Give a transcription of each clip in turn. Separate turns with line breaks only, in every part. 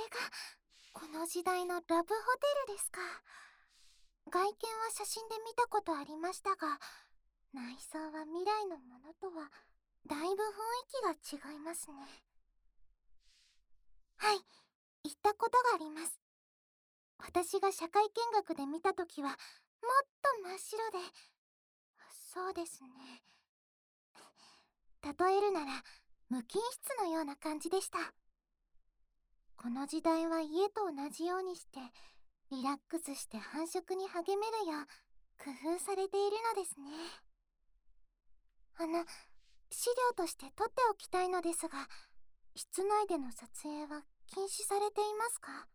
がこの時代のラブホテルですか。外見は写真で見たことありましたが、内装は未来のものとはだいぶ雰囲気が違いますね。はい、行ったことがあります。私が社会見学で見たときはもっと真っ白で、そうですね、例えるなら無菌室のような感じでした。この時代は家と同じようにしてリラックスして繁殖に励めるよう工夫されているのですね。資料として取っておきたいのですが、室内での撮影は禁止されていますか？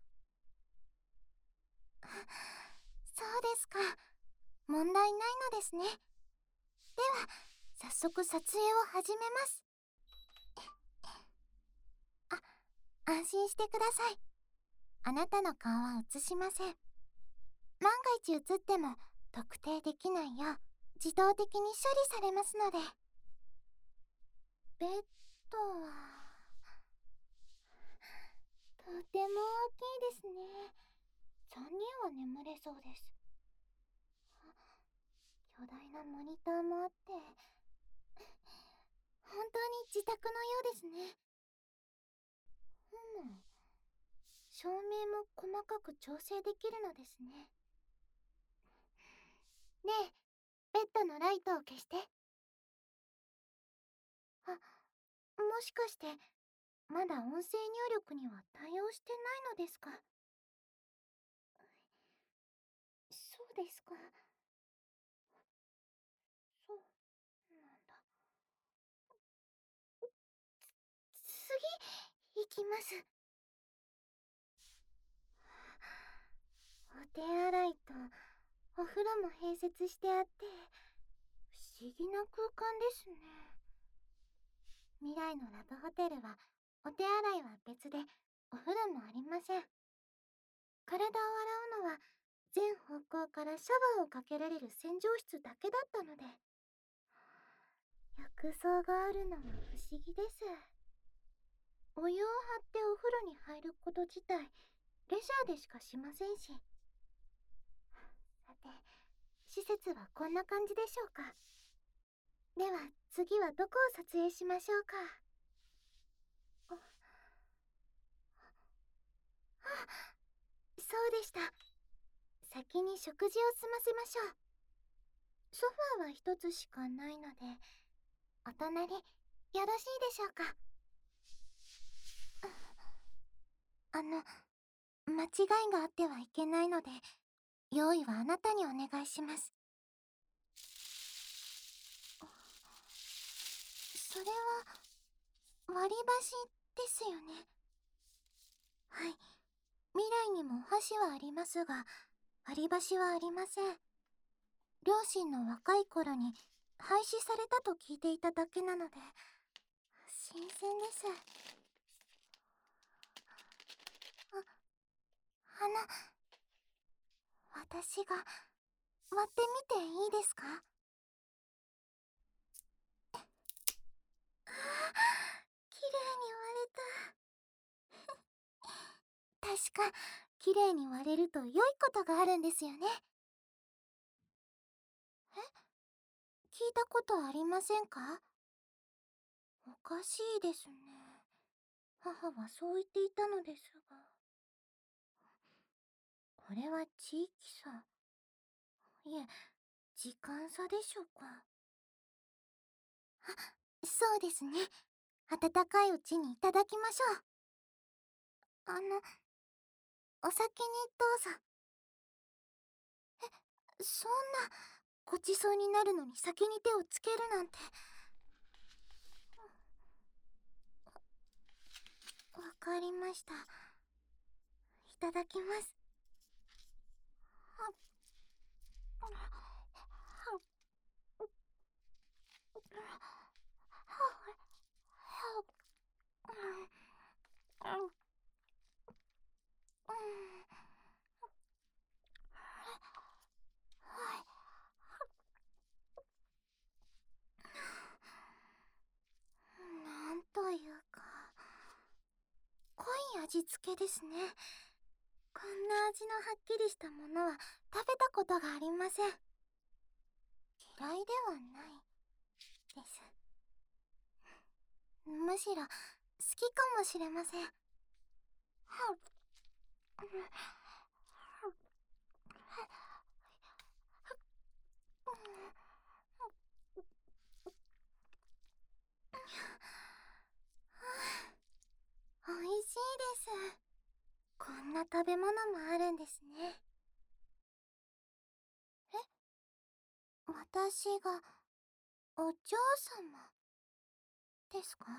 そうですか。問題ないのですね。では、早速撮影を始めます。安心してください。あなたの顔は映しません。万が一映っても特定できないよう自動的に処理されますので。ベッドはとても大きいですね。3人は眠れそうです。巨大なモニターもあって、本当に自宅のようですね。照明も細かく調整できるのですね。ねえ、ベッドのライトを消して。もしかしてまだ音声入力には対応してないのですか？そうですか。そうなんだ。次行きます。お手洗いとお風呂も併設してあって、不思議な空間ですね。未来のラブホテルはお手洗いは別でお風呂もありません。体を洗うのは全方向からシャワーをかけられる洗浄室だけだったので、浴槽があるのは不思議です。お湯を張ってお風呂に入ること自体レジャーでしかしませんし。さて、施設はこんな感じでしょうか。では次はどこを撮影しましょうか。そうでした。先に食事を済ませましょう。ソファーは一つしかないので、お隣よろしいでしょうか。間違いがあってはいけないので、用意はあなたにお願いします。それは割り箸ですよね。はい、未来にも箸はありますが、割り箸はありません。両親の若い頃に廃止されたと聞いていただけなので、新鮮です。私が割ってみていいですか？綺麗に割れた。確か綺麗に割れると良いことがあるんですよね。聞いたことありませんか？おかしいですね。母はそう言っていたのですが。これは地域差、いえ、時間差でしょうか。そうですね。温かいうちにいただきましょう。お先にどうぞ。そんな、ごちそうになるのに先に手をつけるなんて。わかりました。いただきます。なんというか、濃い味付けですね。こんな味のはっきりしたものは食べたことがありません。嫌いではないです。むしろ好きかもしれません。おいしいです。こんな食べ物もあるんですね。え、私がお嬢様ですか？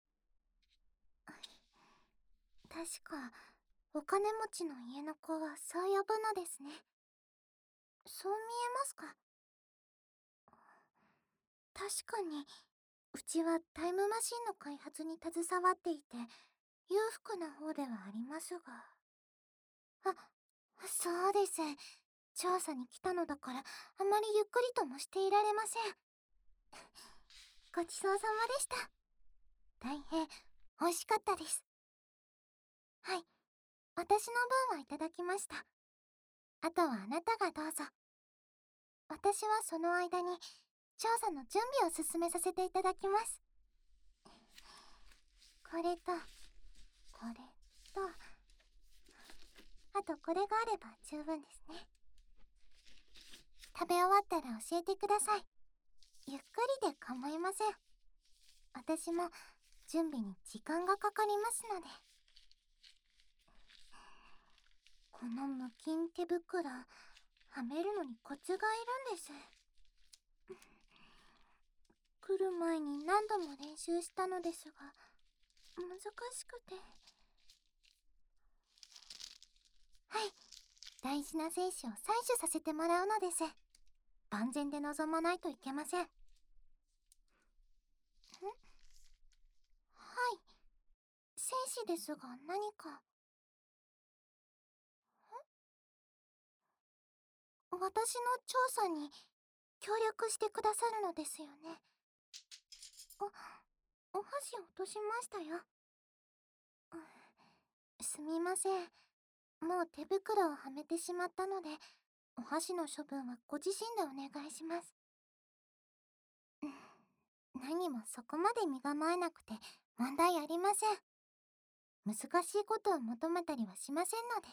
確かお金持ちの家の子はそう呼ぶのですね。そう見えますか？確かにうちはタイムマシンの開発に携わっていて裕福な方ではありますが。あ、そうです。調査に来たのだからあまりゆっくりともしていられません。ごちそうさまでした。大変美味しかったです。はい、私の分はいただきました。あとはあなたがどうぞ。私はその間に調査の準備を進めさせていただきます。これとこれと、あとこれがあれば十分ですね。食べ終わったら教えてください。ゆっくりで構いません。私も準備に時間がかかりますので。この無菌手袋はめるのにコツがいるんです。来る前に何度も練習したのですが難しくて。はい、大事な精子を採取させてもらうのです。万全で臨まないといけません。はい、精子ですが何か。私の調査に協力してくださるのですよね。お箸落としましたよ。すみません。もう手袋をはめてしまったのでお箸の処分はご自身でお願いします。何もそこまで身構えなくて問題ありません。難しいことを求めたりはしませんので。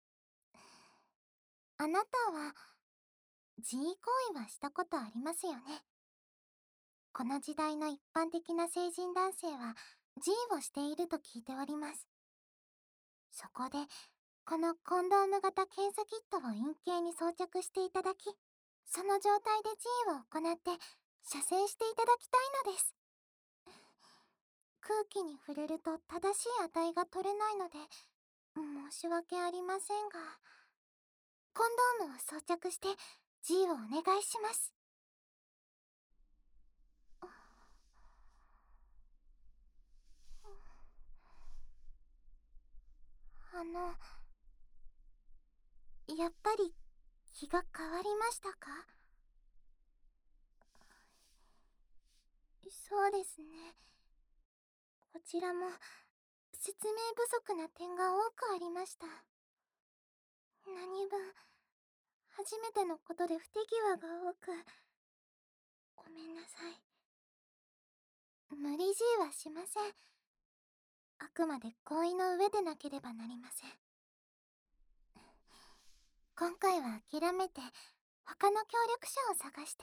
あなたは自慰行為はしたことありますよね。この時代の一般的な成人男性は自慰をしていると聞いております。そこでこのコンドーム型検査キットを陰茎に装着していただき、その状態で自慰を行って射精していただきたいのです。空気に触れると正しい値が取れないので申し訳ありませんが、コンドームを装着して G をお願いします。やっぱり気が変わりましたか？そうですね。こちらも説明不足な点が多くありました。何分初めてのことで不手際が多く、ごめんなさい。無理強いはしません。あくまで合意の上でなければなりません。今回は諦めて他の協力者を探して。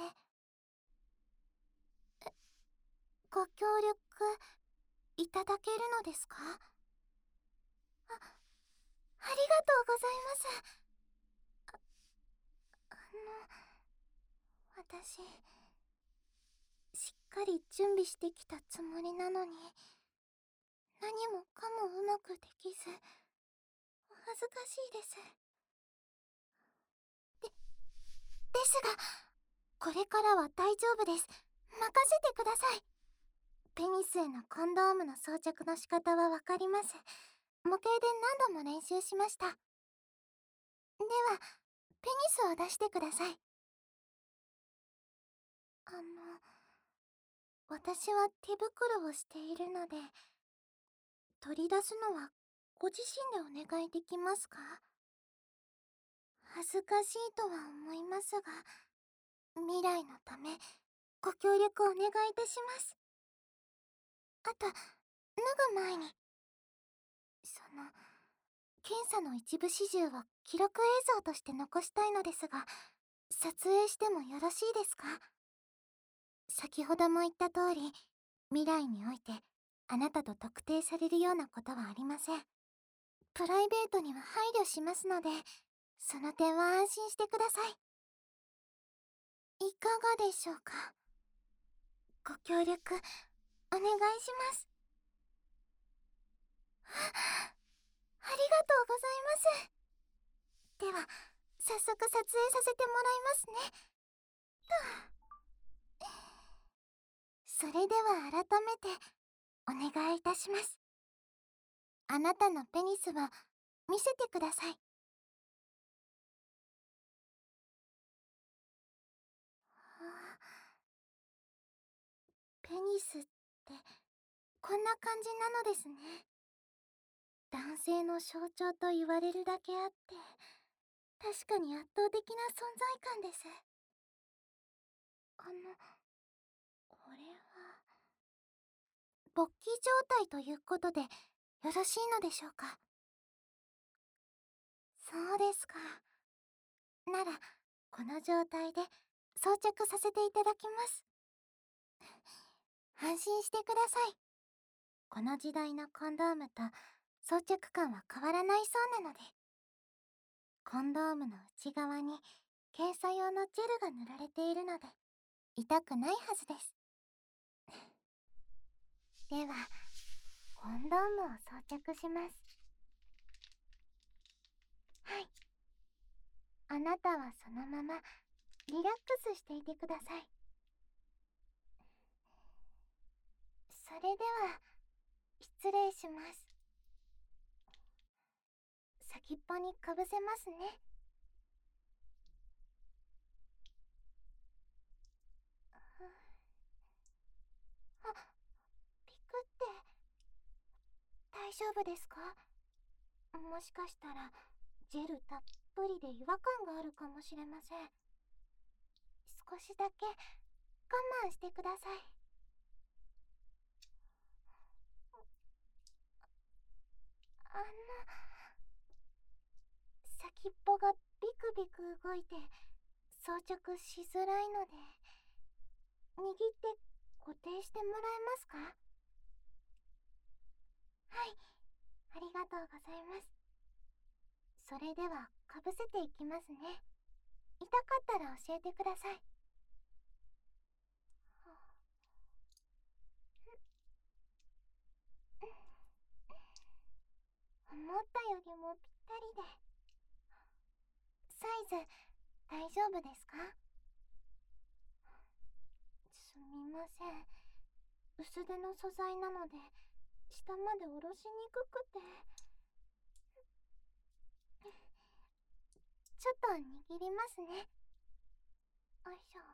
ご協力いただけるのですか？ありがとうございます。私しっかり準備してきたつもりなのに何もかもうまくできずお恥ずかしいです。ですがこれからは大丈夫です。任せてください。ペニスへのコンドームの装着の仕方はわかります。模型で何度も練習しました。ではペニスを出してください。私は手袋をしているので取り出すのはご自身でお願いできますか？恥ずかしいとは思いますが、未来のためご協力お願いいたします。あと、脱ぐ前に、検査の一部始終を記録映像として残したいのですが、撮影してもよろしいですか？先ほども言った通り、未来においてあなたと特定されるようなことはありません。プライベートには配慮しますので、その点は安心してください。いかがでしょうか？ご協力お願いします。ありがとうございます。では、早速撮影させてもらいますね。それでは改めてお願いいたします。あなたのペニスを見せてください。ペニスってこんな感じなのですね。男性の象徴と言われるだけあって、確かに圧倒的な存在感です。これは勃起状態ということでよろしいのでしょうか？そうですか。なら、この状態で装着させていただきます。安心してください。この時代のコンドームと装着感は変わらないそうなので。コンドームの内側に検査用のジェルが塗られているので、痛くないはずです。では、コンドームを装着します。はい。あなたはそのままリラックスしていてください。それでは、失礼します。先っぽにかぶせますね。あ、ピクって大丈夫ですか？もしかしたらジェルたっぷりで違和感があるかもしれません。少しだけ我慢してください。あの、先っぽがビクビク動いて装着しづらいので、握って固定してもらえますか？はい、ありがとうございます。それではかぶせていきますね。痛かったら教えてください。思ったよりもぴったりで。サイズ大丈夫ですか？すみません。薄手の素材なので下まで下ろしにくくて。ちょっと握りますね。よいしょ。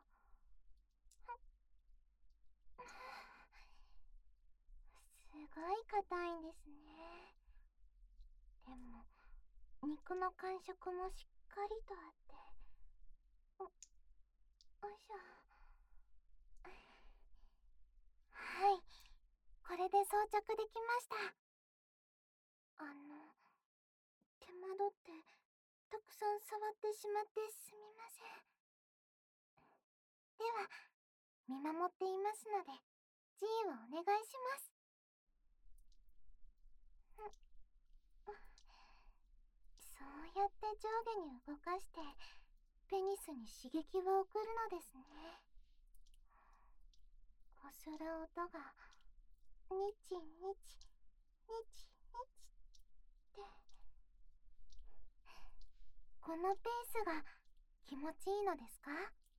すごい硬いんですね。でも肉の感触もしっかりとあって。よいしょ。はい、これで装着できました。手間取ってたくさん触ってしまってすみません。では、見守っていますので、G をお願いします。そうやって上下に動かしてペニスに刺激を送るのですね。こする音がニチニチニチニチってこのペースが気持ちいいのですか？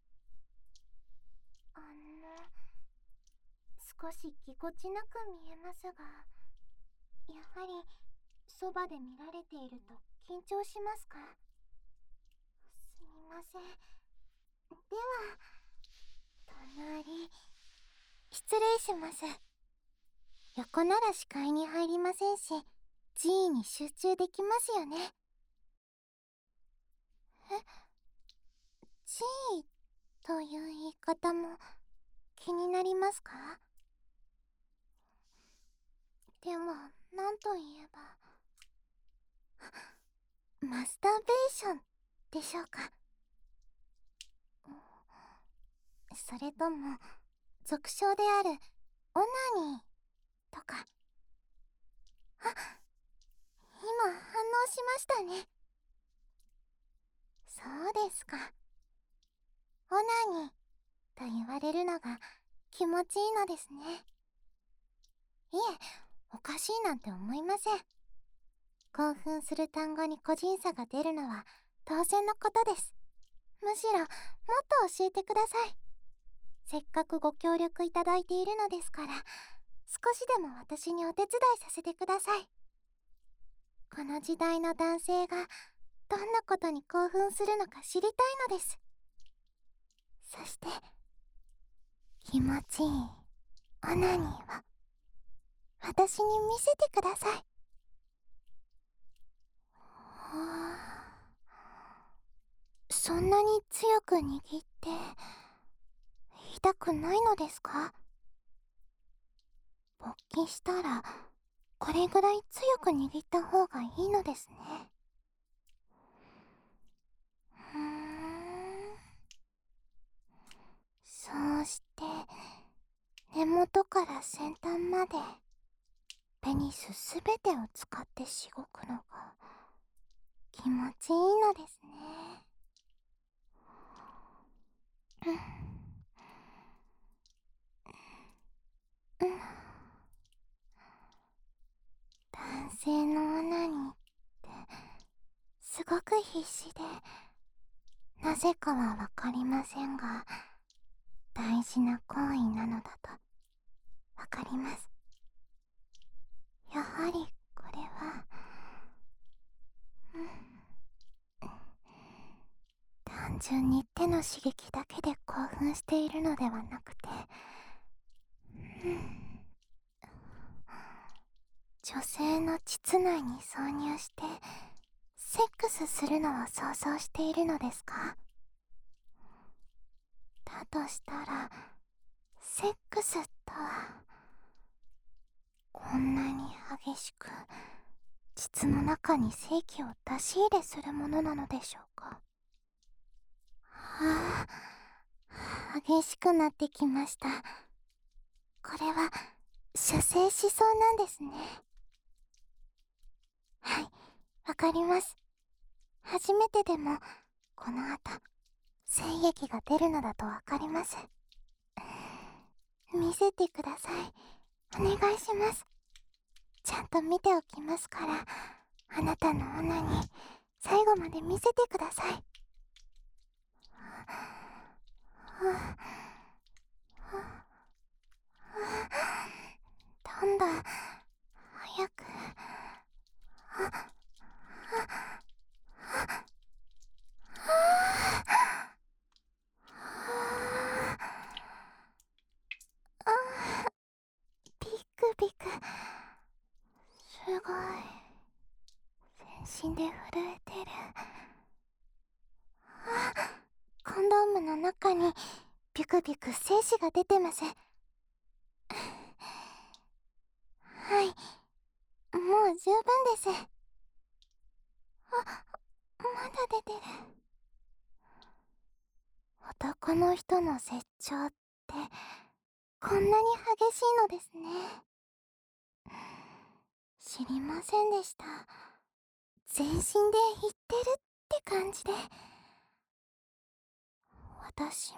少しぎこちなく見えますが、やはりそばで見られていると緊張しますか？すみません。では、隣、失礼します。横なら視界に入りませんし、 G に集中できますよね。え、G という言い方も気になりますか？でも、なんと言えば、マスターベーションでしょうか。それとも、俗称であるオナニーとか。あ、今反応しましたね。そうですか。オナニーと言われるのが気持ちいいのですね。いえ、おかしいなんて思いません。興奮する単語に個人差が出るのは当然のことです。むしろ、もっと教えてください。せっかくご協力いただいているのですから、少しでも私にお手伝いさせてください。この時代の男性がどんなことに興奮するのか知りたいのです。そして、気持ちいいオナニーを私に見せてください。そんなに強く握って痛くないのですか？勃起したらこれぐらい強く握った方がいいのですね。そうして根元から先端までペニスすべてを使ってしごくのが気持ちいいのですね。男性のオナニーってすごく必死で、なぜかはわかりませんが大事な行為なのだとわかります。やはりこれは、単純に手の刺激だけで興奮しているのではなくて、女性の膣内に挿入してセックスするのを想像しているのですか？だとしたら、セックスとはこんなに激しく膣の中に精気を出し入れするものなのでしょうか？はあ、激しくなってきました。これは射精しそうなんですね。はい、わかります。初めてでもこの後精液が出るのだとわかります。見せてください。お願いします。ちゃんと見ておきますから、あなたのオナに最後まで見せてください。どんどん早く。ビクビク。すごい。全身で震えてる。コンドームの中にビクビク精子が出てます。はい、もう十分です。まだ出てる。男の人の絶頂ってこんなに激しいのですね。知りませんでした。全身で言ってるって感じで。私も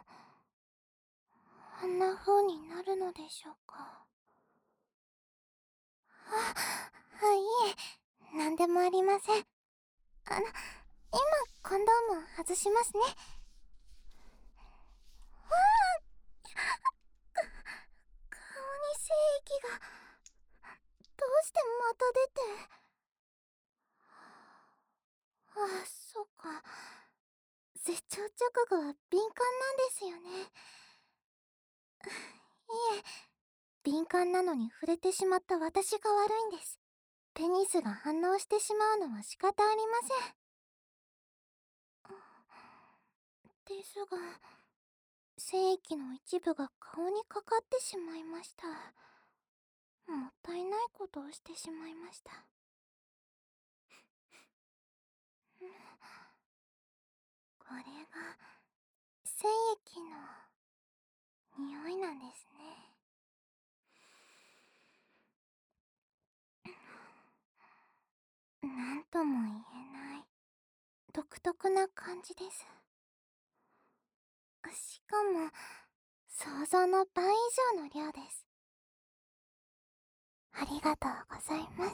あんな風になるのでしょうか？いえ、なんでもありません。今コンドームを外しますね。顔に精液がどうしてまた出て。そうか。絶頂直後は敏感なんですよね。いえ、敏感なのに触れてしまった私が悪いんです。 テニスが反応してしまうのは仕方ありません。ですが、精液の一部が顔にかかってしまいました。もったいないことをしてしまいました。これが精液の匂いなんですね。なんとも言えない独特な感じです。しかも想像の倍以上の量です。ありがとうございます。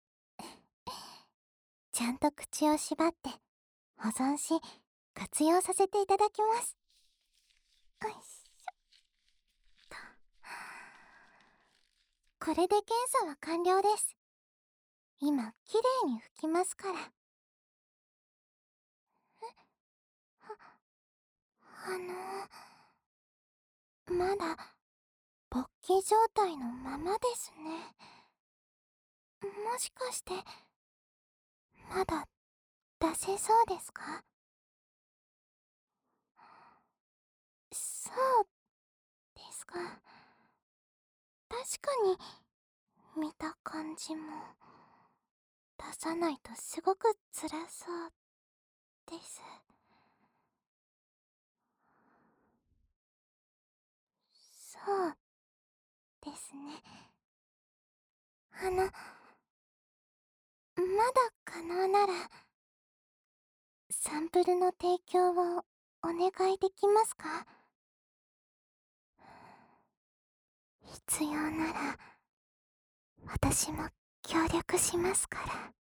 ちゃんと口を縛って保存し活用させていただきます。よいしょと。これで検査は完了です。今きれいに拭きますから。まだ勃起状態のままですね。もしかしてまだ出せそうですか？そうですか。確かに見た感じも出さないとすごく辛そうです。そうですね。まだ可能ならサンプルの提供をお願いできますか？必要なら私も協力しますから。